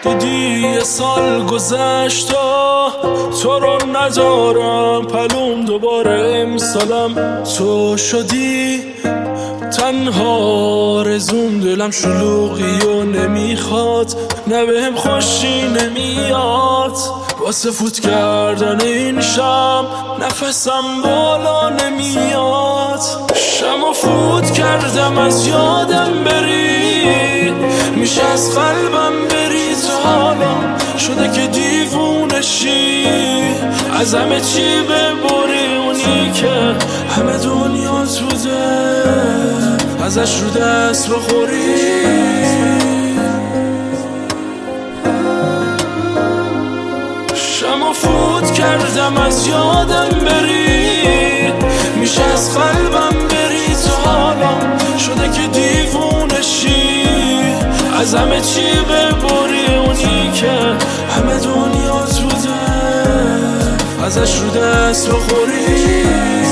دیدی یه سال گذشت تو رو ندارم پلوم دوباره امسالم تو شدی تنها رزون دلم شلوغی و نمیخواد نه بهم خوشی نمیاد واسه فوت کردن این شب نفسم بالا نمیاد شمو فوت کردم از یادم بری میشه از قلبم بری تا حالا شده که دیوونشی از همه چی ببری اونی که همه دنیات بوده ازش رو دست بخوری شمو فوت کردم از یادم بری میشه از قلبم بری تا حالا شده که دیوونشی از همه چی ببری اونی که همه دنیات بوده ازش رو دست بخوری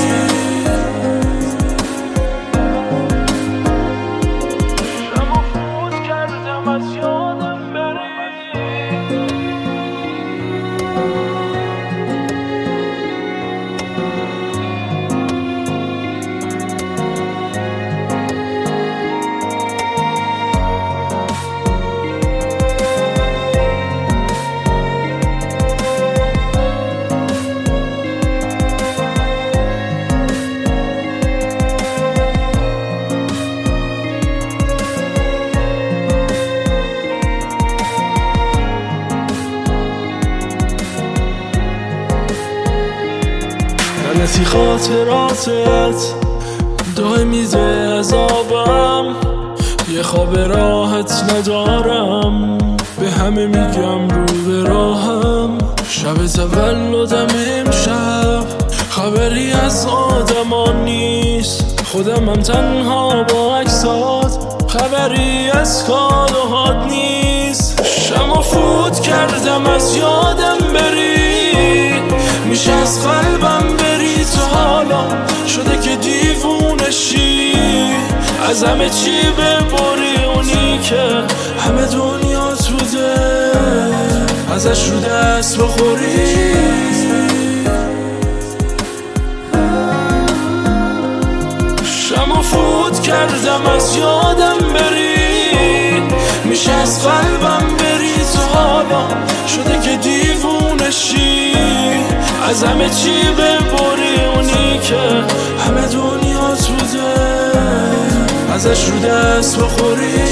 لعنتی خاطراتت دائمیزه عذابم یه خواب راحت ندارم به همه میگم رو به راهم شب تولدم امشب خبری از آدمان نیست خودمم تنها با عکسات خبری از کادوهات نیست شمو فوت کردم از یادم بری میشه از قلبم بری تا حالا شده که دیوونشی از همه چی ببری اونی که همه دنیات بوده ازش رو دست بخوری شمو فوت کردم از یادم بری میشه از قلبم بری تا حالا شده که دیوونشی از همه چی ببری اونی که همه دنیات بوده ازش رو دست بخوری